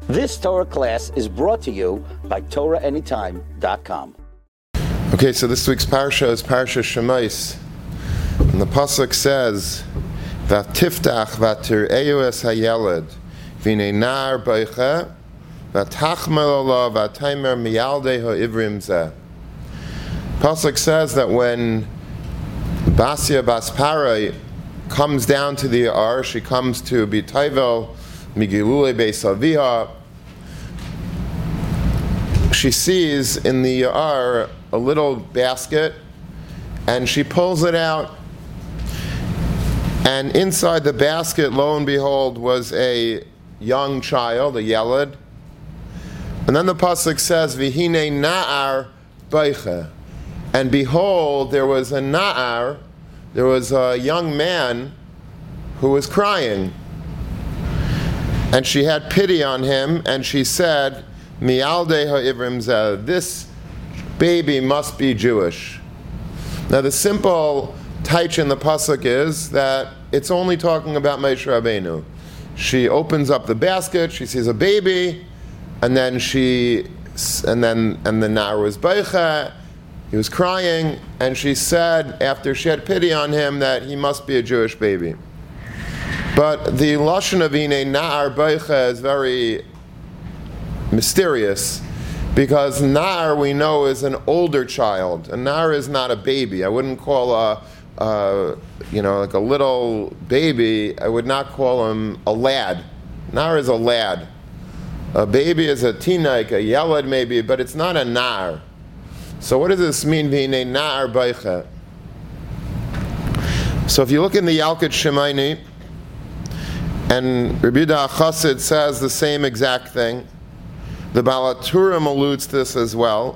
This Torah class is brought to you by TorahAnytime.com. Okay, so this week's parsha is Parsha Shemais, and the pasuk says, "Vatiftach vatireu es hayeled, v'nei nar beicha, vatachmel olav vataymer miyaldei ha'ivrim zeh." Pasuk says that when Basia Bas Parai comes down to the Ar, she comes to B'Tayvel Migilule Beis Aviha, she sees in the Ar a little basket, and she pulls it out, and inside the basket, lo and behold, was a young child, a yeled. And then the pasuk says, "V'hine na'ar beicha," and behold, there was a na'ar, there was a young man who was crying, and she had pity on him, and she said, "Mi'aldei ha'ivrim zeh," this baby must be Jewish. Now the simple taich in the pasuk is that it's only talking about Moshe Rabbeinu. She opens up the basket, she sees a baby, and then the nar was beicha, he was crying, and she said, after she had pity on him, that he must be a Jewish baby. But the lashon of Hine nar beicha is very mysterious, because nar, we know, is an older child. A nar is not a baby. I wouldn't call like a little baby, I would not call him a lad. Nar is a lad. A baby is a tinaik, a yeled maybe, but it's not a nar. So what does this mean, v'hinei nar beicha? So if you look in the Yalkut Shemaini, and Rabbi Yehuda HaChassid says the same exact thing, the Baal HaTurim alludes to this as well,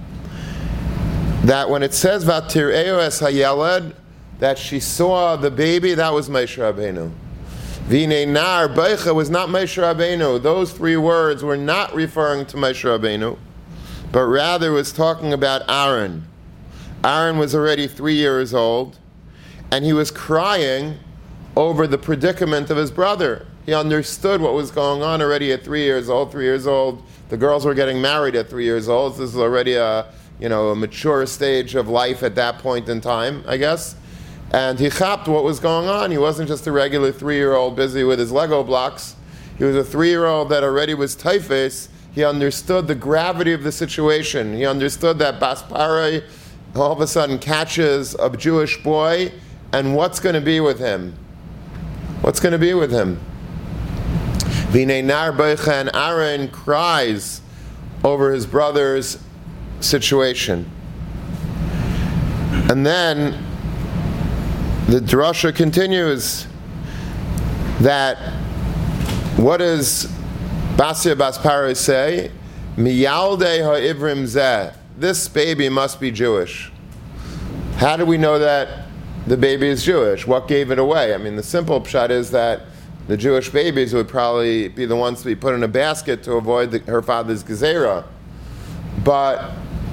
that when it says Vatireu es hayeled, that she saw the baby, that was Moshe Rabbeinu. V'hinei nar beicha was not Moshe Rabbeinu. Those three words were not referring to Moshe Rabbeinu, but rather was talking about Aaron. Aaron was already 3 years old, and he was crying over the predicament of his brother. He understood what was going on already at 3 years old. 3 years old, the girls were getting married at 3 years old. So this is already a mature stage of life at that point in time, I guess. And he chapped what was going on. He wasn't just a regular 3-year-old busy with his Lego blocks. He was a 3-year-old that already was typhus. He understood the gravity of the situation. He understood that Bas Parai all of a sudden catches a Jewish boy, and what's going to be with him? What's going to be with him? V'hinei nar beicha, and Aaron cries over his brother's situation. And then the drasha continues that what does Basia Bas Parai say? Miyaldei ha'ivrim zeh. This baby must be Jewish. How do we know that the baby is Jewish? What gave it away? I mean, the simple pshat is that the Jewish babies would probably be the ones to be put in a basket to avoid her father's gezerah. But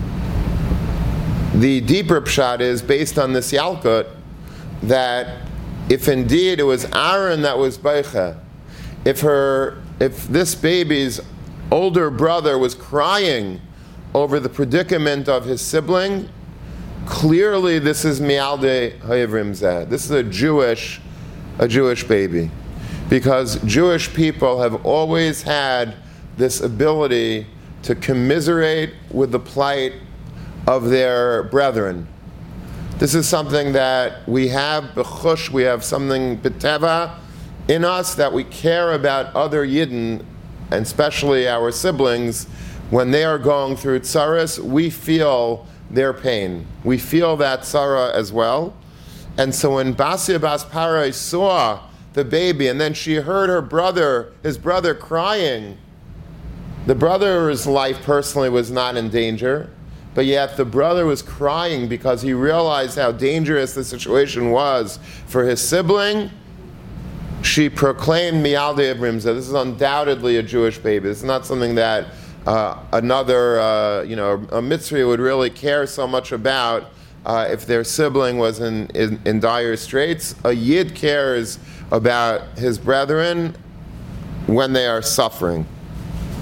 the deeper pshat is based on this Yalkut, that if indeed it was Aaron that was beicha, if this baby's older brother was crying over the predicament of his sibling, clearly this is mi'aldei ha'ivrim zeh. This is a Jewish baby, because Jewish people have always had this ability to commiserate with the plight of their brethren. This is something that we have b'chush, we have something b'teva in us, that we care about other Yidden, and especially our siblings, when they are going through tsaras. We feel their pain. We feel that tzara as well. And so when Basia Bas Parai saw the baby, and then she heard his brother crying, the brother's life personally was not in danger, but yet the brother was crying because he realized how dangerous the situation was for his sibling. She proclaimed Mi'aldei Ivrim Zeh. This is undoubtedly a Jewish baby. This is not something that a Mitzri would really care so much about if their sibling was in dire straits. A Yid cares about his brethren when they are suffering.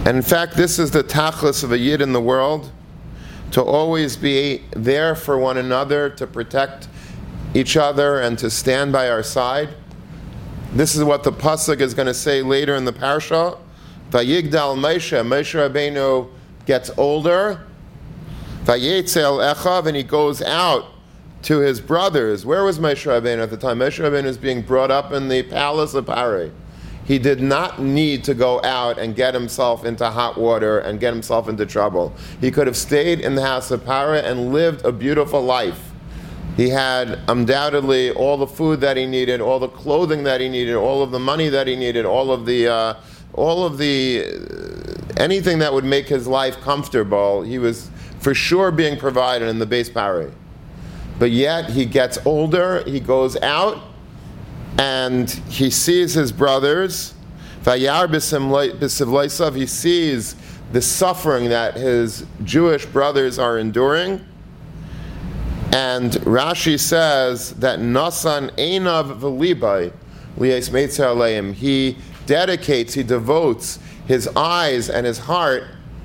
And in fact, this is the tachlis of a yid in the world, to always be there for one another, to protect each other, and to stand by our side. This is what the pasuk is going to say later in the parsha. Vayigdal Moshe, Moshe Rabbeinu gets older. Vayetzel Echav, and he goes out to his brothers. Where was Moshe Rabbeinu at the time? Moshe Rabbeinu is being brought up in the palace of Paray. He did not need to go out and get himself into hot water and get himself into trouble. He could have stayed in the house of Paray and lived a beautiful life. He had undoubtedly all the food that he needed, all the clothing that he needed, all of the money that he needed, all of the anything that would make his life comfortable. He was for sure being provided in the base Paray. But yet he gets older, he goes out, and he sees his brothers. Vayar b'sivleisav, he sees the suffering that his Jewish brothers are enduring. And Rashi says that Nasan einav v'libai li'es meitzer aleim. He devotes his eyes and his heart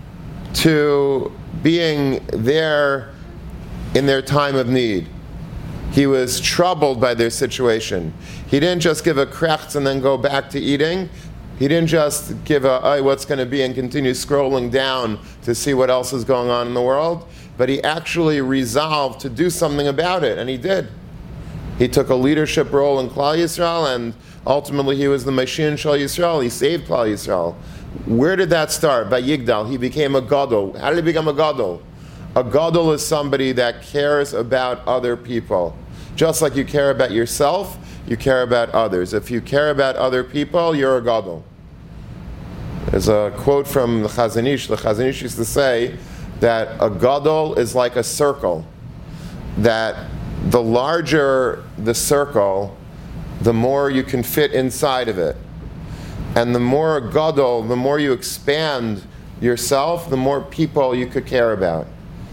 to being there in their time of need. He was troubled by their situation. He didn't just give a krechts and then go back to eating. He didn't just give what's going to be and continue scrolling down to see what else is going on in the world, but he actually resolved to do something about it, and he did. He took a leadership role in Klal Yisrael, and ultimately he was the Mashiach Shal Yisrael. He saved Klal Yisrael. Where did that start? By Yigdal. He became a gadol. How did he become a gadol? A gadol is somebody that cares about other people. Just like you care about yourself, you care about others. If you care about other people, you're a gadol. There's a quote from the Chazon Ish. The Chazon Ish used to say that a gadol is like a circle. That the larger the circle, the more you can fit inside of it. And the more gadol, the more you expand yourself, the more people you could care about.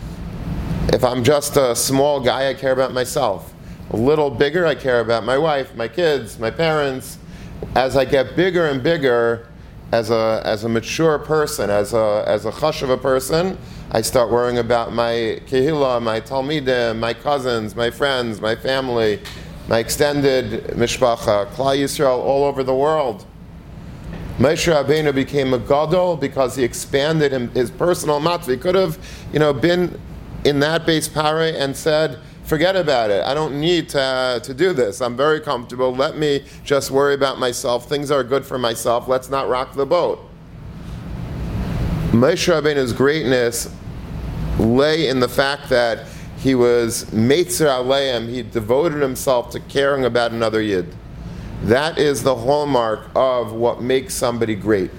If I'm just a small guy, I care about myself. A little bigger, I care about my wife, my kids, my parents. As I get bigger and bigger, as a mature person, as a chashuva person, I start worrying about my kehillah, my talmidim, my cousins, my friends, my family, my extended mishpacha, Klal Yisrael all over the world. Moshe Rabbeinu became a gadol because he expanded his personal matzah. He could have, been in that base Paray and said, forget about it. I don't need to do this. I'm very comfortable. Let me just worry about myself. Things are good for myself. Let's not rock the boat. Moshe Rabbeinu's greatness lay in the fact that he was meitzer aleim. He devoted himself to caring about another yid. That is the hallmark of what makes somebody great.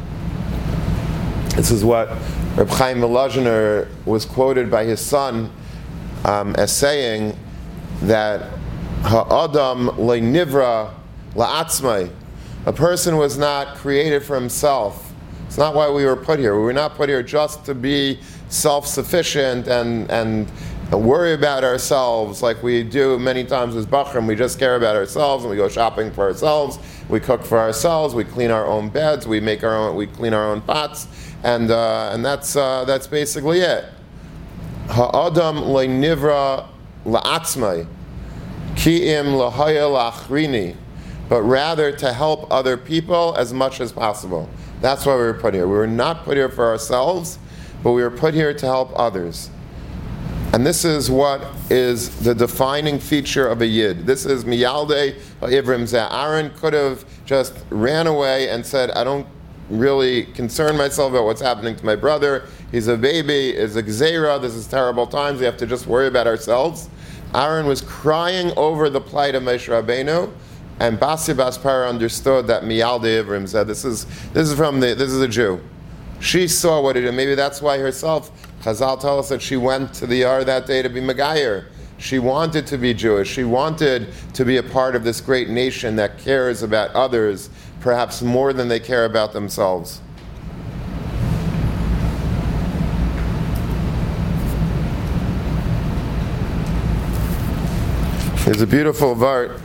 This is what Reb Chaim Volozhiner was quoted by his son as saying that ha'adam le'nivra la'atzmai. A person was not created for himself. It's not why we were put here. We were not put here just to be self-sufficient and worry about ourselves like we do many times as Bachrim. We just care about ourselves and we go shopping for ourselves. We cook for ourselves. We clean our own beds. We clean our own pots, and that's basically it. Ha'adam le'nivra la'atzmai ki'im lahaya la'achrini, but rather to help other people as much as possible. That's why we were put here. We were not put here for ourselves, but we were put here to help others. And this is what is the defining feature of a yid. This is miyaldei ha'ivrim zeh. Aaron could have just ran away and said, I don't really concern myself about what's happening to my brother. He's a baby, is a gzeira, this is terrible times, we have to just worry about ourselves. Aaron was crying over the plight of Moshe Rabbeinu, and Basi Bas Para understood that miyaldei ivrim zeh. This is a Jew. She saw what he did. Maybe that's why herself, Chazal tell us that she went to the Yar that day to be Megayer. She wanted to be Jewish. She wanted to be a part of this great nation that cares about others, perhaps more than they care about themselves. There's a beautiful vart.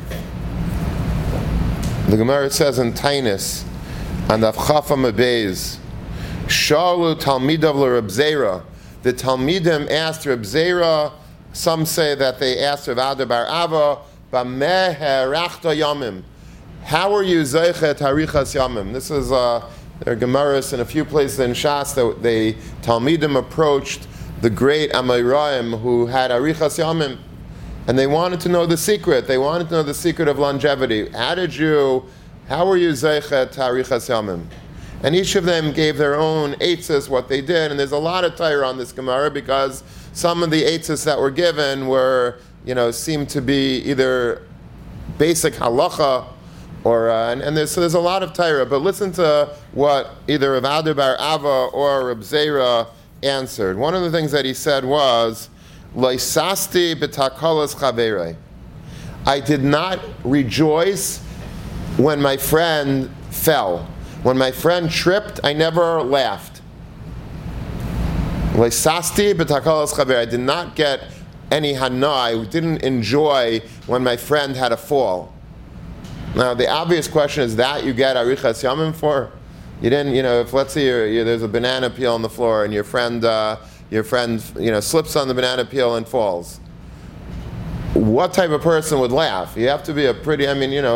The Gemara says in Tainus, and Avchafa Mebez, Shalu Talmidav l'Reb Zera. The Talmidim asked Reb Zera, some say that they asked Rav Ada bar Ava, Bameh herachta yamim. How are you zeichet harichas yamim? This is there are Gemaras in a few places in Shas that the Talmidim approached the great Amoraim who had harichas yamim, and they wanted to know the secret. They wanted to know the secret of longevity. How were you zeichet harichas yamim? And each of them gave their own eitzes, what they did. And there's a lot of Torah on this Gemara because some of the eitzes that were given were, seemed to be either basic halacha or, so there's a lot of Torah. But listen to what either Rav Ada bar Ava or Reb Zera answered. One of the things that he said was, Loisasti b'takalas chaverei. I did not rejoice when my friend fell. When my friend tripped, I never laughed. I did not get any hana. I didn't enjoy when my friend had a fall. Now, the obvious question is that you get arichas yamim for? You didn't, if let's say there's a banana peel on the floor and your friend slips on the banana peel and falls. What type of person would laugh? You have to be a pretty,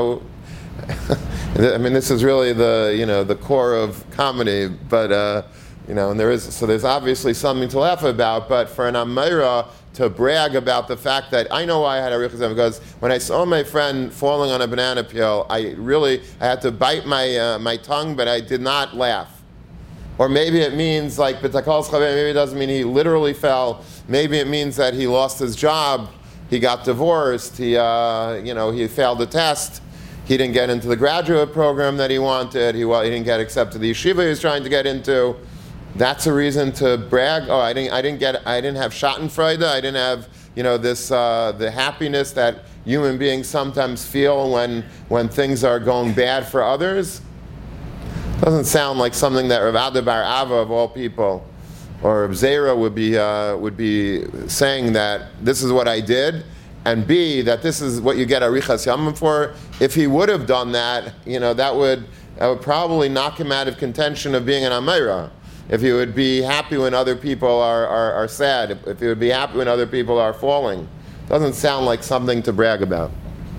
this is really the core of comedy, but and there's obviously something to laugh about. But for an Amira to brag about the fact that I know why I had a richas, because when I saw my friend falling on a banana peel, I had to bite my tongue, but I did not laugh. Or maybe it means like b'takal s'chaver. Maybe it doesn't mean he literally fell. Maybe it means that he lost his job, he got divorced, he failed the test. He didn't get into the graduate program that he wanted. He didn't get accepted to the yeshiva he was trying to get into. That's a reason to brag. Oh, I didn't have Schadenfreude. I didn't have the happiness that human beings sometimes feel when things are going bad for others. Doesn't sound like something that Rav Ada bar Ava of all people or Reb Zera would be saying that this is what I did. And B, that this is what you get arichas yamim for. If he would have done that, that would probably knock him out of contention of being an Amira. If he would be happy when other people are sad, if he would be happy when other people are falling, doesn't sound like something to brag about.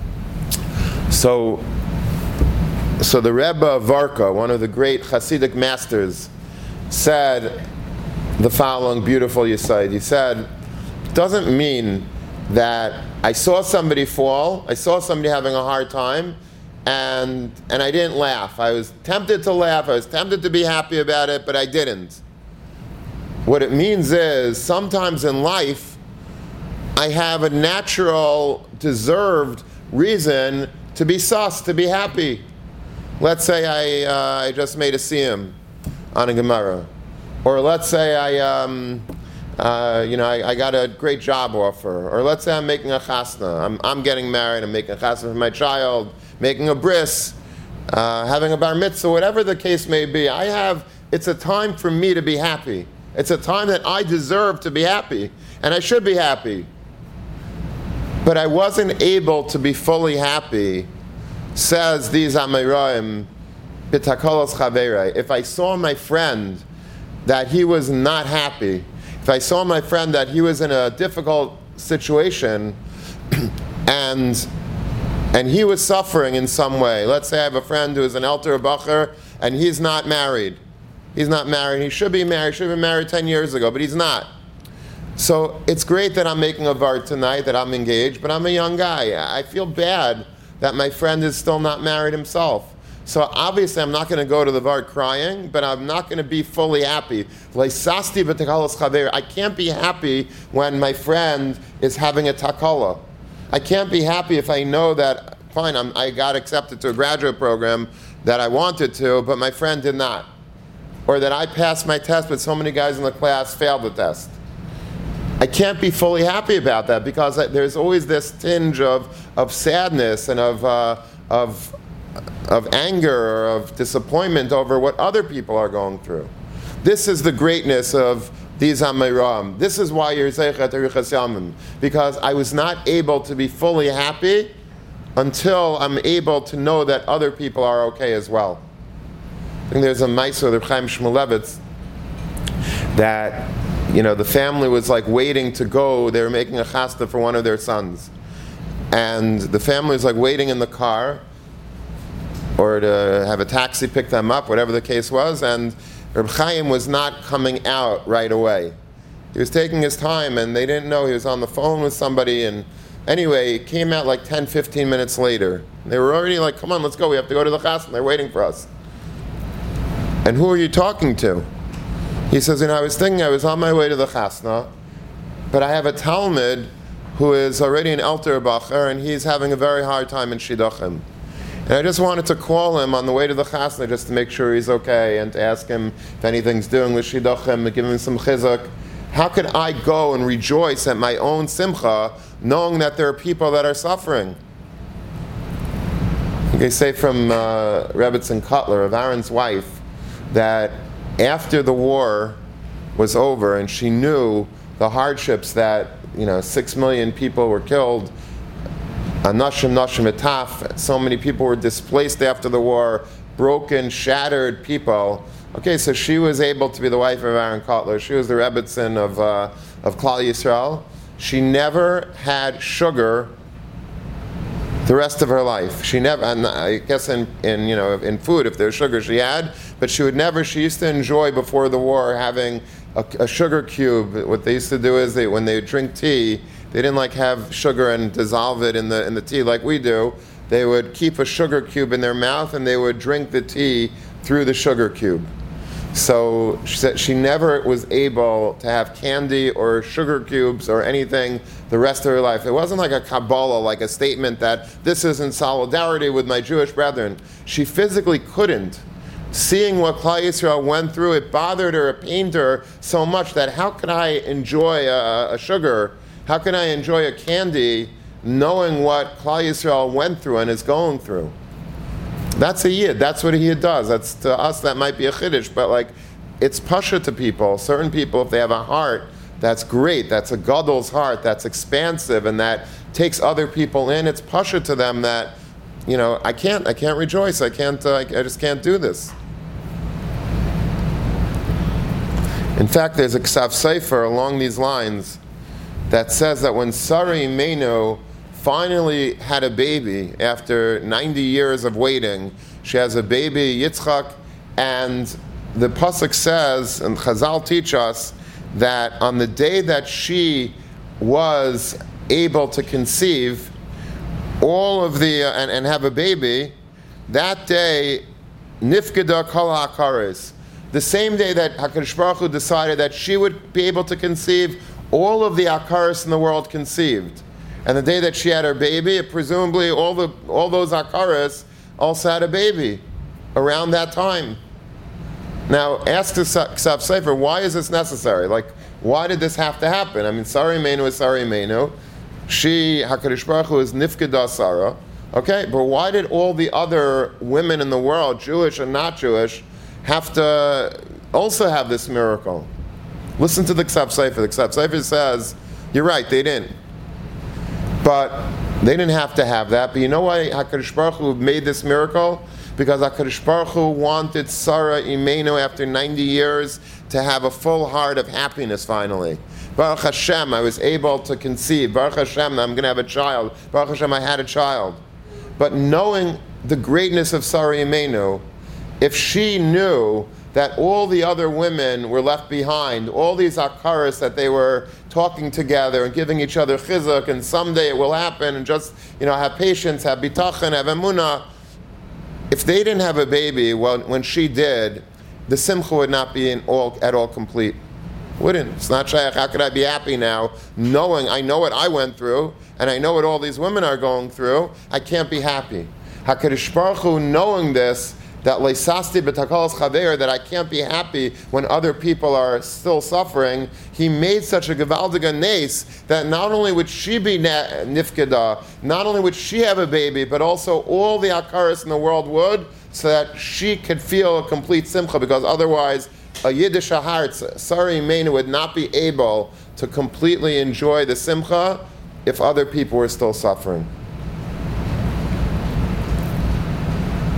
So the Rebbe of Varka, one of the great Hasidic masters, said the following beautiful yesod. He said, it doesn't mean that I saw somebody fall, I saw somebody having a hard time, and I didn't laugh. I was tempted to laugh, I was tempted to be happy about it, but I didn't. What it means is, sometimes in life, I have a natural, deserved reason to be sus, to be happy. Let's say I just made a siyum on a Gemara. Or let's say I got a great job offer. Or let's say I'm making a chasna. I'm getting married, I'm making a chasna for my child, making a bris, having a bar mitzvah, whatever the case may be. It's a time for me to be happy. It's a time that I deserve to be happy. And I should be happy. But I wasn't able to be fully happy, says these Amoraim, b'takalos chaverei. If I saw my friend that he was not happy, if I saw my friend that he was in a difficult situation and he was suffering in some way. Let's say I have a friend who is an elder bacher and he's not married. He's not married. He should be married. Should have been married 10 years ago, but he's not. So it's great that I'm making a vart tonight, that I'm engaged, but I'm a young guy. I feel bad that my friend is still not married himself. So obviously I'm not going to go to the vart crying, but I'm not going to be fully happy. I can't be happy when my friend is having a takala. I can't be happy if I know that, fine, I got accepted to a graduate program that I wanted to, but my friend did not. Or that I passed my test, but so many guys in the class failed the test. I can't be fully happy about that because there's always this tinge of sadness and of anger or of disappointment over what other people are going through. This is the greatness of these Amoraim. This is why you're zeichet arichas yamim, because I was not able to be fully happy until I'm able to know that other people are okay as well. I think there's a Meiser, the Chaim Shmulevitz, that, the family was like waiting to go. They were making a chasna for one of their sons. And the family was like waiting in the car or to have a taxi pick them up, whatever the case was, and Reb Chaim was not coming out right away. He was taking his time, and they didn't know he was on the phone with somebody, and anyway, he came out like 10, 15 minutes later. They were already like, come on, let's go, we have to go to the chasna, they're waiting for us. And who are you talking to? He says, I was thinking I was on my way to the chasna, but I have a Talmud who is already an Elter Bacher, and he's having a very hard time in Shidduchim. And I just wanted to call him on the way to the chasna just to make sure he's okay and to ask him if anything's doing with Shidduchim, to give him some chizuk. How could I go and rejoice at my own simcha knowing that there are people that are suffering? They say from Rebbetzin Kotler, of Aaron's wife, that after the war was over and she knew the hardships that 6 million people were killed, Nashim etaf, so many people were displaced after the war, broken, shattered people. Okay, so she was able to be the wife of Aaron Kotler. She was the Rebbetzin of Klal Yisrael. She never had sugar the rest of her life. She never, and I guess in food, if there's sugar, she had, but she used to enjoy before the war having a sugar cube. What they used to do is when they would drink tea, they didn't have sugar and dissolve it in the tea like we do. They would keep a sugar cube in their mouth and they would drink the tea through the sugar cube. So she said she never was able to have candy or sugar cubes or anything the rest of her life. It wasn't like a Kabbalah, like a statement that this is in solidarity with my Jewish brethren. She physically couldn't. Seeing what Klal Yisrael went through, it bothered her, it pained her so much that how could I enjoy a sugar? How can I enjoy a candy knowing what Klal Yisrael went through and is going through? That's a yid. That's what a yid does. That's, to us, that might be a chiddush, but it's pasha to people. Certain people, if they have a heart that's great, that's a gadol's heart, that's expansive, and that takes other people in, it's pasha to them that, I can't rejoice. I just can't do this. In fact, there's a Ksav Sefer along these lines that says that when Sarah Imenu finally had a baby after 90 years of waiting, she has a baby, Yitzchak, and the pasuk says, and Chazal teach us, that on the day that she was able to conceive all of the and have a baby, that day nifkeda kol ha'akares, the same day that HaKadosh Baruch Hu decided that she would be able to conceive, all of the akaris in the world conceived. And the day that she had her baby, presumably all those akaris also had a baby around that time. Now, ask the Ksav Sefer, why is this necessary? Why did this have to happen? I mean, Sarah Imenu is Sarah Imenu. She, HaKadosh Baruch Hu, is Nifkeda Sarah. Okay, but why did all the other women in the world, Jewish and not Jewish, have to also have this miracle? Listen to the Ksav Sefer. The Ksav Sefer says, you're right, they didn't. But they didn't have to have that. But you know why HaKadosh Baruch Hu made this miracle? Because HaKadosh Baruch Hu wanted Sarah Imenu, after 90 years, to have a full heart of happiness finally. Baruch Hashem, I was able to conceive. Baruch Hashem, I'm going to have a child. Baruch Hashem, I had a child. But knowing the greatness of Sarah Imenu, if she knew that all the other women were left behind, all these akaras that they were talking together and giving each other chizuk, and someday it will happen, and just have patience, have bitachon, have emunah. If they didn't have a baby, when she did, the simcha would not be at all complete. Wouldn't. It's not shaykh. How could I be happy now, knowing I know what I went through, and I know what all these women are going through? I can't be happy. HaKadosh Baruch Hu, knowing this, that leisasti b'takalas chaver, that I can't be happy when other people are still suffering, he made such a gevaldiga nes that not only would she be nifkeda, not only would she have a baby, but also all the akaris in the world would, so that she could feel a complete simcha, because otherwise a Yiddish heart, Sarah Imenu, would not be able to completely enjoy the simcha if other people were still suffering.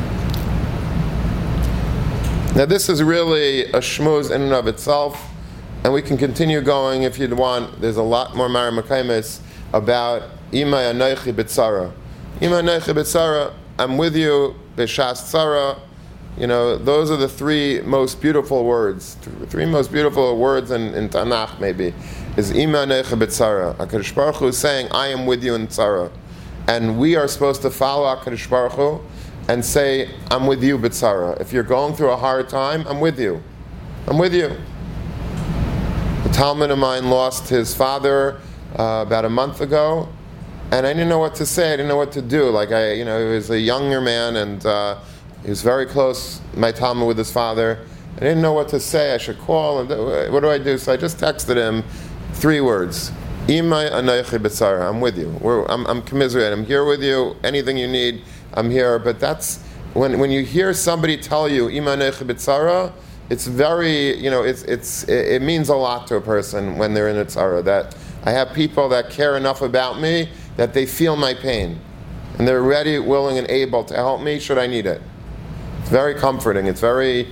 Now this is really a shmuz in and of itself. And we can continue going if you'd want. There's a lot more Mara Makaimis about Imay Anoichi B'Tzara. Imay Anoichi B'Tzara, I'm with you, B'Shas Tzara. Those are the three most beautiful words. Three most beautiful words in Tanakh, maybe, is Imay Anoichi B'Tzara. HaKadosh Baruch Hu is saying, I am with you in Tzara. And we are supposed to follow HaKadosh Baruch Hu and say, I'm with you, B'Tzara. If you're going through a hard time, I'm with you. I'm with you. A Talmud of mine lost his father about a month ago, and I didn't know what to say. I didn't know what to do. He was a younger man, and he was very close, my Talmud, with his father. I didn't know what to say. I should call, and what do I do? So I just texted him 3 words. Imay Anoichi B'Tzara. I'm with you. I'm commiserating. I'm here with you. Anything you need, I'm here. But that's, when you hear somebody tell you, Imay Anoichi B'Tzara, it's very, it means a lot to a person when they're in a tzara, that I have people that care enough about me that they feel my pain. And they're ready, willing, and able to help me should I need it. It's very comforting. It's very,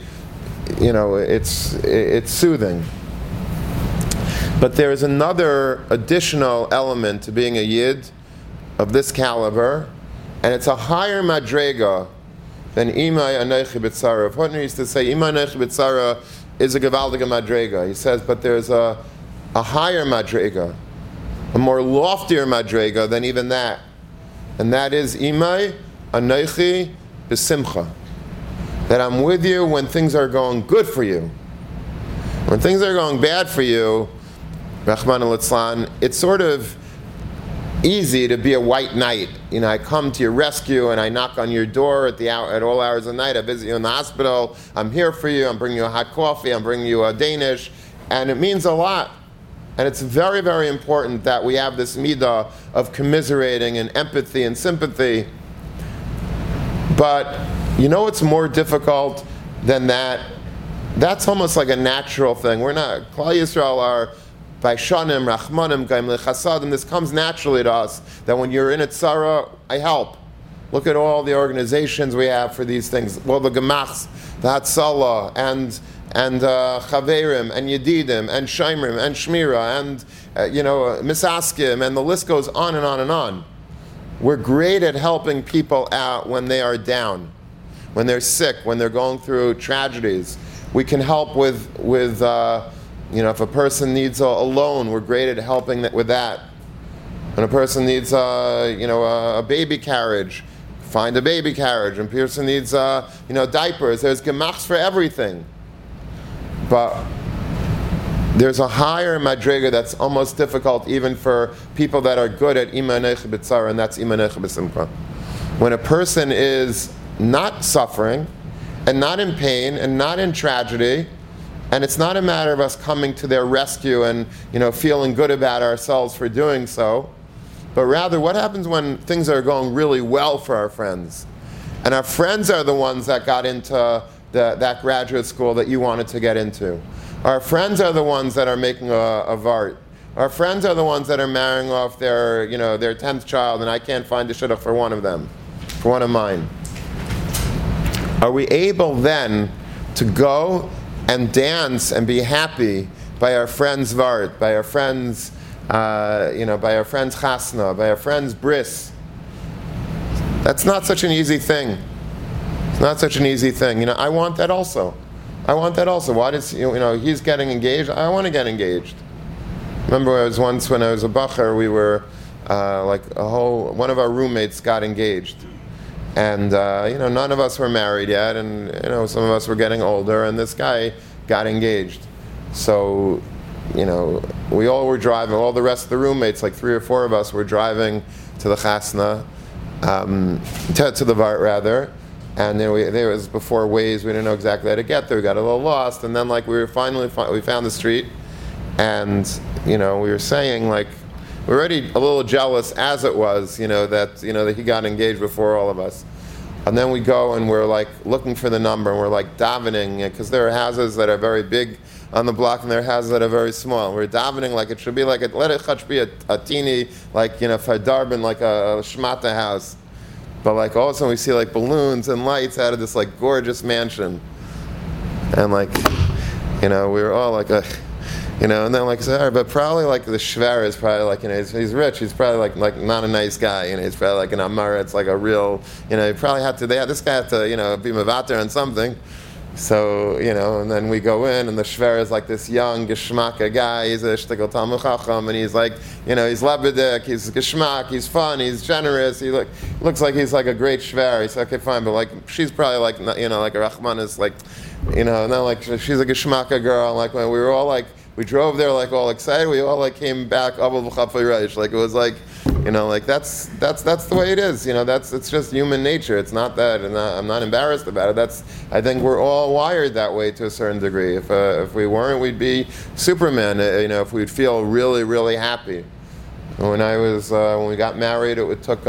it's soothing. But there is another additional element to being a Yid of this caliber, and it's a higher madrega than Imay Anoichi B'Tzara. Hutner used to say Imay Anoichi B'Tzara is a Gevaldige Madrega. He says, but there's a higher Madrega, a more loftier Madrega than even that. And that is Imay Anoichi B'Simcha. That I'm with you when things are going good for you. When things are going bad for you, Rahman al-Litzlan, it's sort of easy to be a white knight. I come to your rescue and I knock on your door at all hours of the night. I visit you in the hospital. I'm here for you. I'm bringing you a hot coffee. I'm bringing you a Danish. And it means a lot. And it's very, very important that we have this midah of commiserating and empathy and sympathy. But what's more difficult than that? That's almost like a natural thing. We're not, Klal Yisrael are Baishanim, Rachmanim, Gaim Lechasadim. This comes naturally to us, that when you're in a tzara, I help. Look at all the organizations we have for these things. Well, the Gemachs, the Hatzalah, and Chaverim, and Yedidim, and Shaimrim, and Shmira, and Misaskim, and the list goes on and on and on. We're great at helping people out when they are down, when they're sick, when they're going through tragedies. We can help with if a person needs a loan, we're great at helping with that. When a person needs a baby carriage, find a baby carriage. When a person needs diapers, there's gemachs for everything. But there's a higher madrega that's almost difficult even for people that are good at Imay Anoichi B'Tzara, and that's Imay Anoichi B'Simcha. When a person is not suffering, and not in pain, and not in tragedy, and it's not a matter of us coming to their rescue and feeling good about ourselves for doing so, but rather what happens when things are going really well for our friends, and our friends are the ones that got into that graduate school that you wanted to get into. Our friends are the ones that are making a vart. Our friends are the ones that are marrying off their 10th child, and I can't find a shidduch for one of them, for one of mine. Are we able then to go and dance and be happy by our friend's vart, by our friend's, by our friend's chasna, by our friend's bris? That's not such an easy thing. It's not such an easy thing. I want that also. Why does he's getting engaged? I want to get engaged. Remember, once when I was a bacher, we were one of our roommates got engaged. And, none of us were married yet, and, some of us were getting older, and this guy got engaged. So, we all were driving, all the rest of the roommates, like 3 or 4 of us, were driving to the chasna, to the vart rather, and then there was before Waze, we didn't know exactly how to get there, we got a little lost, and then we found the street, and, we were saying, we're already a little jealous as it was, that he got engaged before all of us. And then we go and we're looking for the number, and we're davening, because there are houses that are very big on the block and there are houses that are very small. We're davening it should be let it be a teeny, fadarbin, like a shmata house. But all of a sudden we see balloons and lights out of this gorgeous mansion. And we were all And then like I said, all right, but probably like the Shver is probably like, he's rich, he's probably like not a nice guy, he's probably like an Amara, it's like a real, he probably had to, this guy had to, be Mavater on something. So, and then we go in, and the Shver is like this young Geshmaka guy, he's a Shtickle Talmud Chacham, and he's like, he's Lebedik, he's Geshmak, he's fun, he's generous, he looks like he's like a great Shver. He's okay, fine, but like, she's probably like, like a Rahman is like, and then like, she's a Geshmaka girl, and like, when we were all like, we drove there like all excited. We all like came back like it was like, like that's the way it is. It's just human nature. It's not that, and I'm not embarrassed about it. I think we're all wired that way to a certain degree. If we weren't, we'd be Superman. If we'd feel really, really happy. When we got married, it took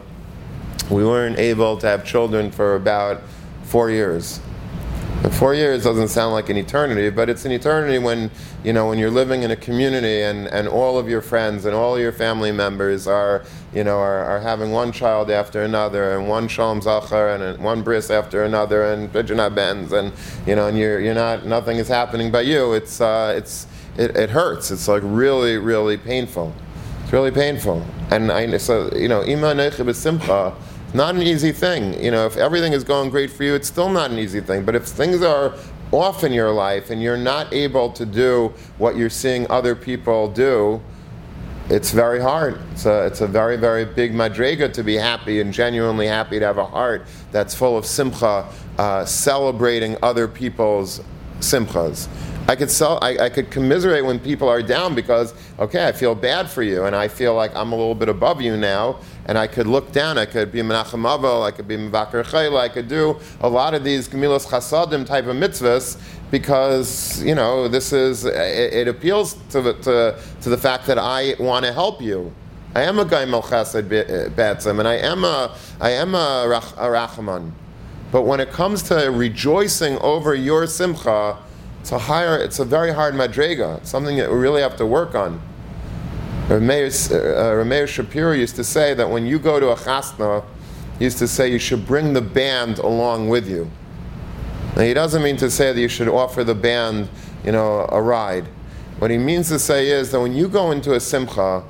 we weren't able to have children for about 4 years. 4 years doesn't sound like an eternity, but it's an eternity when when you're living in a community and all of your friends and all your family members are having one child after another and one Shalom Zachar and one bris after another and Pidyon Benz and and you're not, nothing is happening by you. It hurts. It's like really, really painful. It's really painful. And Ima Neicha B'Simcha. Not an easy thing. If everything is going great for you, it's still not an easy thing. But if things are off in your life and you're not able to do what you're seeing other people do, it's very hard. It's a very, very big madrega to be happy and genuinely happy, to have a heart that's full of simcha, celebrating other people's simchas. I could commiserate when people are down because, okay, I feel bad for you and I feel like I'm a little bit above you now, and I could look down, I could be Menachem Avel, I could be Mevakar Chayla, I could do a lot of these Gemilas Chasadim type of mitzvahs because, it appeals to the fact that I want to help you. I am a Gaimel Chesed Betzim, and I am a Rachaman. But when it comes to rejoicing over your simcha, it's a very hard madrega. It's something that we really have to work on. Rameir Shapiro used to say that when you go to a chasna, he used to say you should bring the band along with you. Now he doesn't mean to say that you should offer the band, a ride. What he means to say is that when you go into a simcha,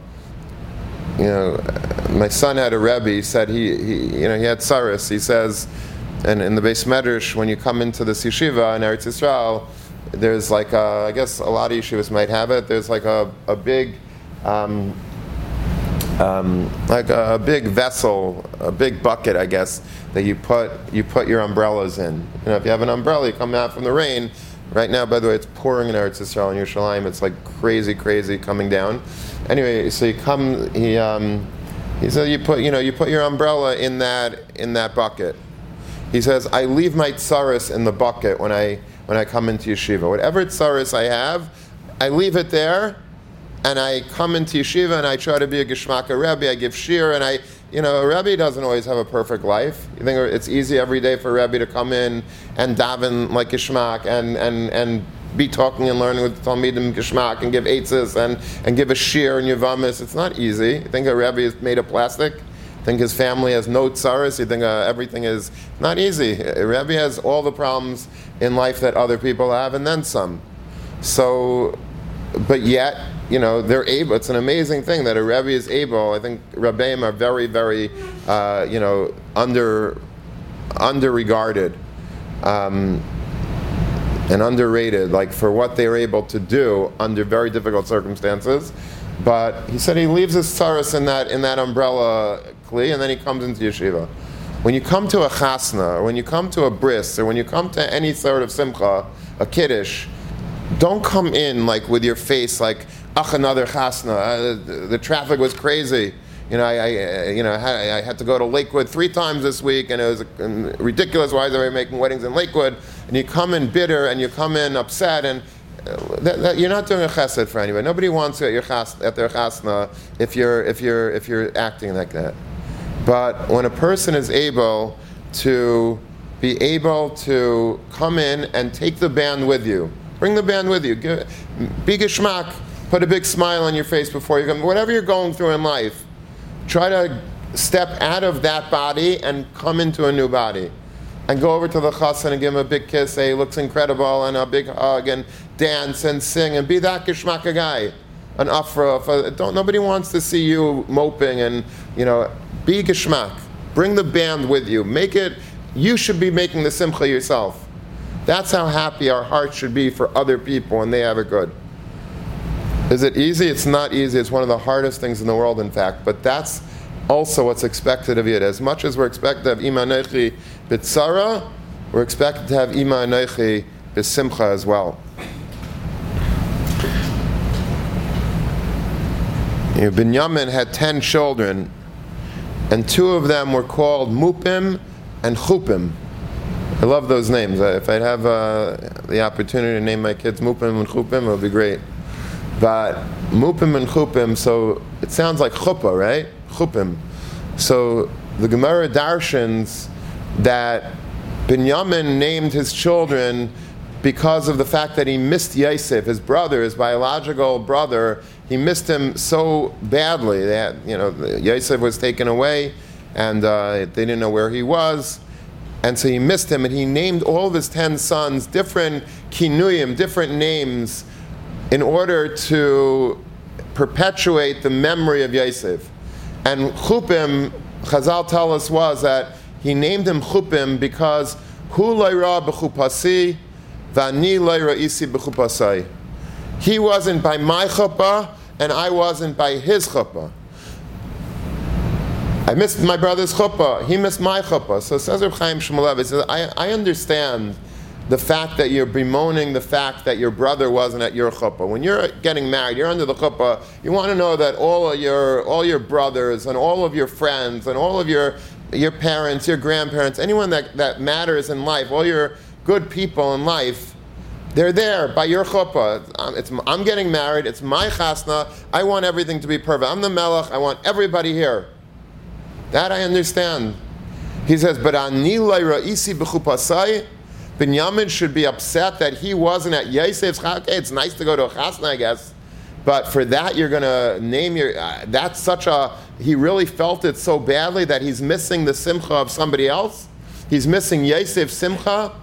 my son had a Rebbe. He said he had tsaris. He says, and in the Beis Medrash, when you come into this yeshiva in Eretz Yisrael, there's like I guess a lot of yeshivas might have it. There's like a big, like a big vessel, a big bucket, I guess, that you put your umbrellas in. If you have an umbrella, you come out from the rain. Right now, by the way, it's pouring in Eretz Yisrael and Yerushalayim. It's like crazy coming down. Anyway, so you come. He said you put your umbrella in that bucket. He says I leave my tsaris in the bucket when I come into yeshiva. Whatever tsaris I have, I leave it there, and I come into yeshiva and I try to be a Geshmaka Rebbe. I give shir, and a Rebbe doesn't always have a perfect life. You think it's easy every day for a Rebbe to come in and daven like Geshmak and be talking and learning with Talmidim Geshmak and give eitzes and give a shir and Yavamis. It's not easy. You think a Rebbe is made of plastic? Think his family has no tsaris? You think everything is not easy? A Rebbe has all the problems in life that other people have, and then some. So, but yet, they're able. It's an amazing thing that a Rebbe is able. I think Rebbeim are very, very, under-regarded and underrated, like for what they're able to do under very difficult circumstances. But he said he leaves his tsaris in that umbrella kli, and then he comes into yeshiva. When you come to a chasna, or when you come to a bris, or when you come to any sort of simcha, a kiddush, don't come in like with your face like, ach, another chasna. The traffic was crazy. I had to go to Lakewood 3 times this week, and it was ridiculous. Why are they making weddings in Lakewood? And you come in bitter, and you come in upset, and that you're not doing a chesed for anybody. Nobody wants you at their chasna if you're acting like that. But when a person is able to come in and take the band with you, bring the band with you. Be geshmak. Put a big smile on your face before you come. Whatever you're going through in life, try to step out of that body and come into a new body. and go over to the chassan and give him a big kiss, say he looks incredible, and a big hug, and dance and sing, and be that geshmaka guy, an afra. Nobody wants to see you moping, and be geshmak. Bring the band with you. Make it. You should be making the simcha yourself. That's how happy our hearts should be for other people when they have it good. Is it easy? It's not easy. It's one of the hardest things in the world, in fact. But that's also what's expected of you. As much as we're expected to have ima anechi b'tzara, we're expected to have ima anechi b'simcha as well. Binyamin had 10 children, and 2 of them were called Mupim and Chupim. I love those names. If I'd have the opportunity to name my kids Mupim and Chupim, it would be great. But Mupim and Chupim, so it sounds like chuppah, right? Chupim. So the Gemara darshans that Binyamin named his children because of the fact that he missed Yosef, his brother, his biological brother. He missed him so badly that Yosef was taken away, and they didn't know where he was, and so he missed him. And he named all of his 10 sons different kinuyim, different names, in order to perpetuate the memory of Yosef. And Chupim, Chazal tell us, was that he named him Chupim because Hu lo'ira b'chupasi v'ani lo'ira isi b'chupasai. He wasn't by my chuppah, and I wasn't by his chuppah. I missed my brother's chuppah. He missed my chuppah. So says Reb Chaim Shmulevitz, says, I understand the fact that you're bemoaning the fact that your brother wasn't at your chuppah. When you're getting married, you're under the chuppah, you want to know that all your brothers and all of your friends and all of your parents, your grandparents, anyone that matters in life, all your good people in life, they're there by your chuppah. I'm getting married. It's my chasna. I want everything to be perfect. I'm the melech. I want everybody here. That I understand. He says, but ani isi b'chupasai, Binyamin should be upset that he wasn't at Yosef's chasna. Okay, it's nice to go to a chasna, I guess. But for that, you're going to name your... that's such a... He really felt it so badly that he's missing the simcha of somebody else. He's missing Yosef's simcha.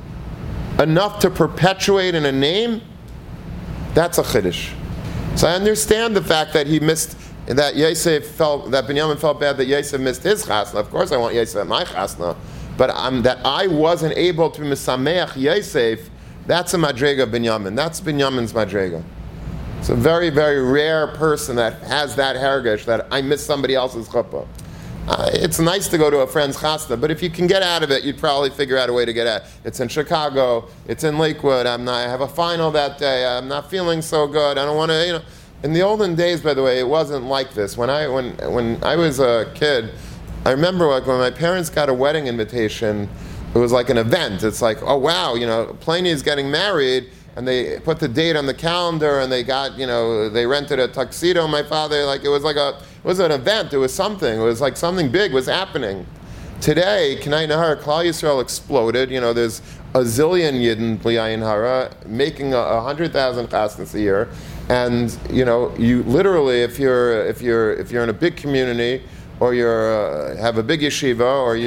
Enough to perpetuate in a name, that's a chiddush. So I understand the fact that he missed, that Binyamin felt bad that Yosef missed his chasna. Of course I want Yosef at my chasna. But that I wasn't able to misameach Yosef, that's a madrega Binyamin. That's Binyamin's madrega. It's a very, very rare person that has that hergesh, that I missed somebody else's chuppah. It's nice to go to a friend's chasna, but if you can get out of it, you'd probably figure out a way to get out. It's in Chicago. It's in Lakewood. I have a final that day. I'm not feeling so good. I don't want to, In the olden days, by the way, it wasn't like this. When I was a kid, I remember when my parents got a wedding invitation, it was like an event. It's like, oh wow, Pliny is getting married, and they put the date on the calendar, and they got, they rented a tuxedo. My father, it was an event. It was something. It was like something big was happening. Today, Kanai Nahar, Klal Yisrael exploded. There's a zillion Yidden Bli Ayin Hara making 100,000 chasnas a year, and you literally, if you're in a big community, or you have a big yeshiva, or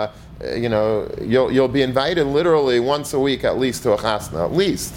you'll be invited literally once a week at least to a chasna, at least.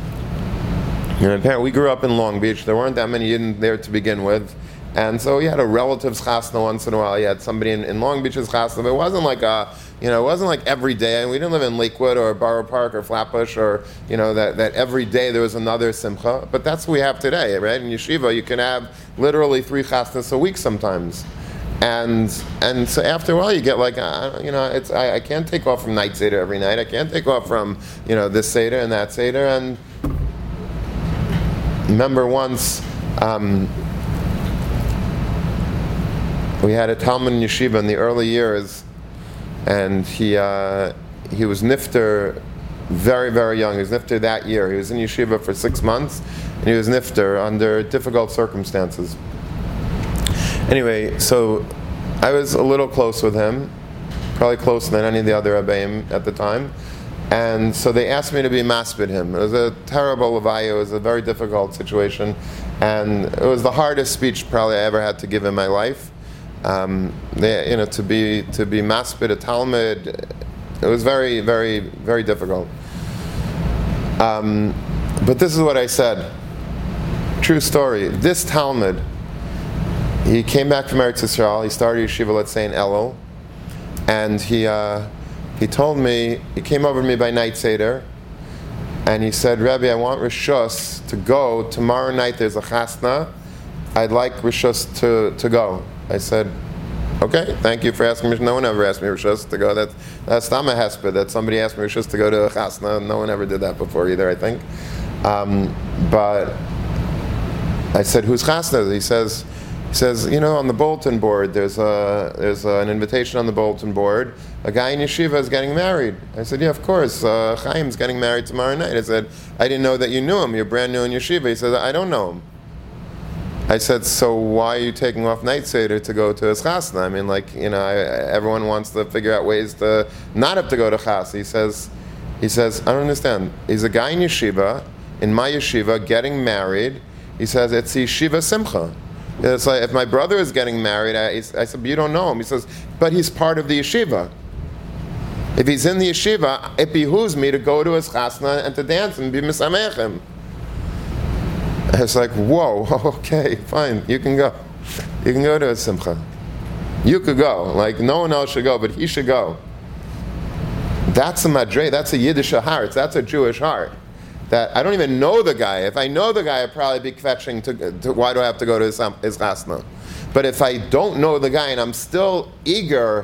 We grew up in Long Beach. There weren't that many Yidden there to begin with. And so you had a relative's chasna once in a while. You had somebody in Long Beach's chasna. But it wasn't like it wasn't like every day. And we didn't live in Lakewood or Borough Park or Flatbush or, that every day there was another simcha. But that's what we have today, right? In yeshiva, you can have literally 3 chasnas a week sometimes. And so after a while you get I can't take off from night seder every night. I can't take off from, this seder and that seder. And remember once, we had a Talmud in yeshiva in the early years, and he was nifter very, very young. He was nifter that year. He was in yeshiva for 6 months, and he was nifter under difficult circumstances. Anyway, so I was a little close with him, probably closer than any of the other Rebbeim at the time. And so they asked me to be maspid him. It was a terrible levaya. It was a very difficult situation. And it was the hardest speech probably I ever had to give in my life. To be maspid a Talmud, It was very, very, very difficult. But this is what I said. True story. This Talmud, he came back from Eretz Yisrael. He started yeshiva, let's say, in Elul, and he told me, he came over to me by night seder, and he said, Rebbe, I want Rishus to go. Tomorrow night there's a chasna. I'd like Rishus to go. I said, okay, thank you for asking me. No one ever asked me Rishus to go. That's not my hesped. That somebody asked me Rishus to go to a chasna. No one ever did that before either, I think. But I said, who's chasna? He says, on the bulletin board, there's an invitation on the bulletin board. A guy in yeshiva is getting married. I said, yeah, of course. Chaim's getting married tomorrow night. I said, I didn't know that you knew him. You're brand new in yeshiva. He said, I don't know him. I said, so why are you taking off night seder to go to his chasna? I mean, everyone wants to figure out ways to not have to go to chasna. He says, I don't understand. He's a guy in yeshiva, in my yeshiva, getting married. He says, it's yeshiva simcha. It's like, if my brother is getting married, I said, but you don't know him. He says, but he's part of the yeshiva. If he's in the yeshiva, it behooves me to go to his chasna and to dance and be misamech him. It's like, whoa, okay, fine, you can go. You can go to his simcha. You could go. Like, no one else should go, but he should go. That's a madre, that's a Yiddish heart, that's a Jewish heart. That I don't even know the guy. If I know the guy, I'd probably be kvetching to why do I have to go to his chasna? But if I don't know the guy and I'm still eager,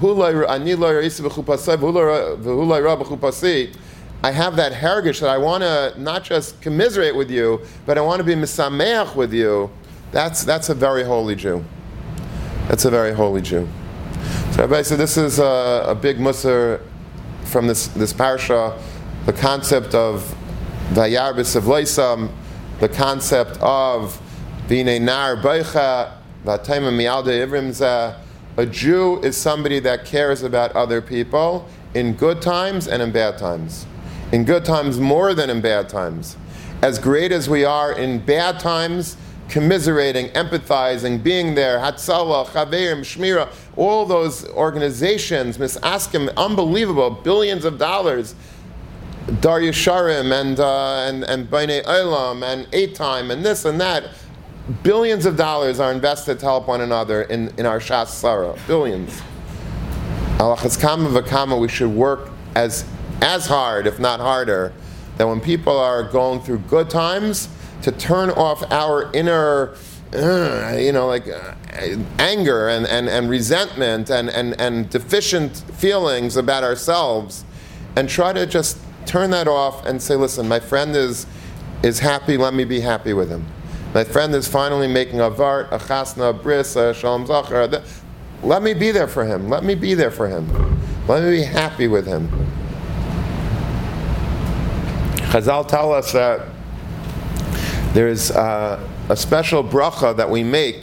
I have that hergish that I want to not just commiserate with you, but I want to be misameach with you. That's a very holy Jew. That's a very holy Jew. So everybody said this is a big musar from this parsha, the concept of Vayar b'sevloisam, the concept of V'nei nar beicha, v'atayim miyalde ivrimzeh. A Jew is somebody that cares about other people in good times and in bad times. In good times more than in bad times. As great as we are in bad times, commiserating, empathizing, being there, Hatzalah, Chaverim, Shmira, all those organizations, Misaskim, unbelievable, billions of dollars, Dar Yesharim and Bnei Olam and Eitam and this and that. Billions of dollars are invested to help one another in our Shas Sarah. Billions. Alachas Kama V'Kama, we should work as hard, if not harder, that when people are going through good times, to turn off our inner, anger and resentment and deficient feelings about ourselves, and try to just turn that off and say, listen, my friend is happy, let me be happy with him. My friend is finally making a vart, a chasna, a bris, a shalom zachar. Let me be there for him. Let me be there for him. Let me be happy with him. Chazal tell us that there's a special bracha that we make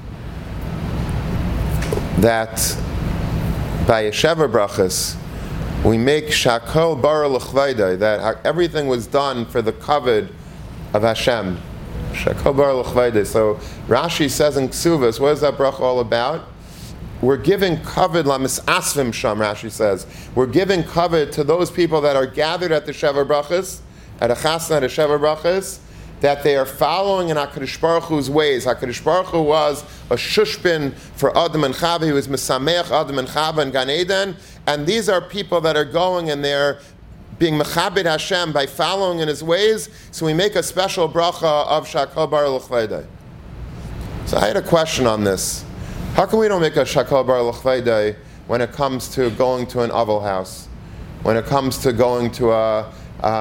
that by Yesheva brachas, we make shakol bara l'chvaydai, that everything was done for the kavod of Hashem. Shakol bara l'chvaydai. So Rashi says in Ksuvas, what is that bracha all about? We're giving kavod lamisasvim sham, Rashi says. We're giving kavod to those people that are gathered at the Sheva brachas, at a chasna, at a Sheva brachas, that they are following in HaKadosh Baruch Hu's ways. HaKadosh Baruch Hu was a shushbin for Adam and Chava. He was Mesameach Adam and Chava in Gan Eden. And these are people that are going and they're being Mechabed Hashem by following in His ways. So we make a special bracha of Shakol Bar L'Chvaydai. So I had a question on this. How come we don't make a Shakol Bar L'Chvaydai when it comes to going to an Aval house? When it comes to going to a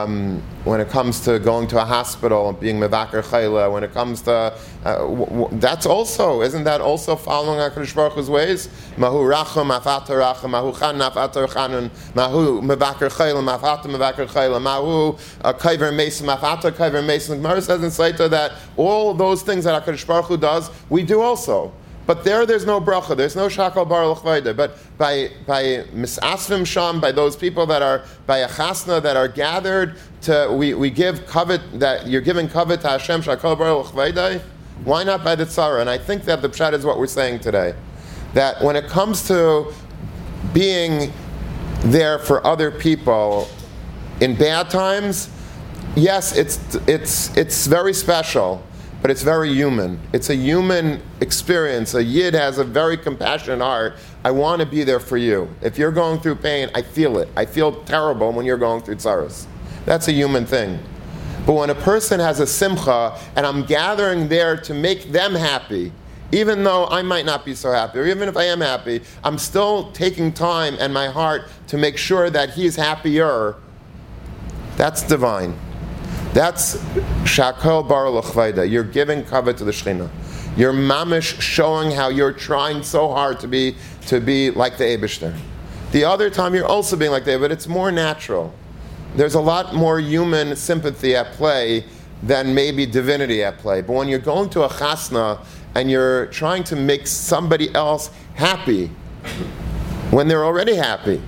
hospital and being mevaker chayla, when it comes to that's also, isn't that also following HaKadosh Baruch Hu's ways? Mahu rachum afata rachum, mahu chan afata chanun, mahu mevaker chayla, mafata mevaker chayla, mahu kaiver mesim afata kaiver mesim. Gemara says in Saita that all those things that HaKadosh Baruch Hu does, we do also. But there's no bracha, there's no shakal bar l'chvayda. But by misasvim sham, by those people that are by a chasna that are gathered to, we give covet, that you're giving covet to Hashem shakal bar l'chvayda. Why not by the tzara? And I think that the pshat is what we're saying today, that when it comes to being there for other people in bad times, yes, it's very special, but it's very human. It's a human experience. A Yid has a very compassionate heart. I want to be there for you. If you're going through pain, I feel it. I feel terrible when you're going through tzaras. That's a human thing. But when a person has a simcha, and I'm gathering there to make them happy, even though I might not be so happy, or even if I am happy, I'm still taking time and my heart to make sure that he's happier. That's divine. That's Shakol Bar L'Chvayda. You're giving kavod to the Shekhinah. You're mamish showing how you're trying so hard to be like the Eibishter. The other time you're also being like the, but it's more natural. There's a lot more human sympathy at play than maybe divinity at play. But when you're going to a chasna and you're trying to make somebody else happy when they're already happy,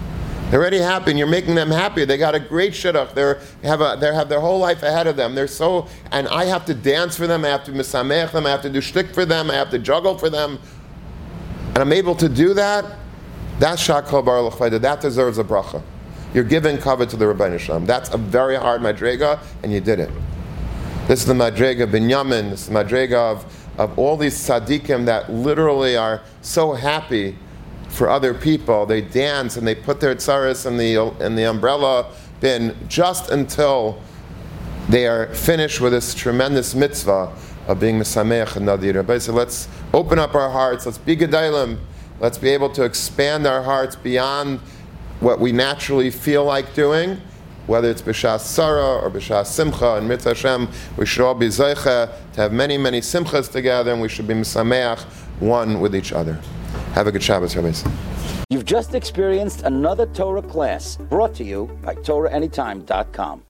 and you're making them happy. They got a great shidduch. They have their whole life ahead of them. And I have to dance for them. I have to misamech them. I have to do shtick for them. I have to juggle for them. And I'm able to do that. That's Shakol Bar L'Chvayda. That deserves a bracha. You're giving kavod to the Rebbeinu Shalom. That's a very hard madrega, and you did it. This is the madrega of Binyamin. This is the madrega of all these tzaddikim that literally are so happy for other people. They dance and they put their tzaras in the umbrella bin just until they are finished with this tremendous mitzvah of being mesameach and nadir. So let's open up our hearts. Let's be gedalim. Let's be able to expand our hearts beyond what we naturally feel like doing, whether it's b'shas tzara or b'shas simcha. And mitzvah Hashem, we should all be zeicha to have many, many simchas together, and we should be mesameach one with each other. Have a good Shabbos, Rabbi. You've just experienced another Torah class brought to you by TorahAnytime.com.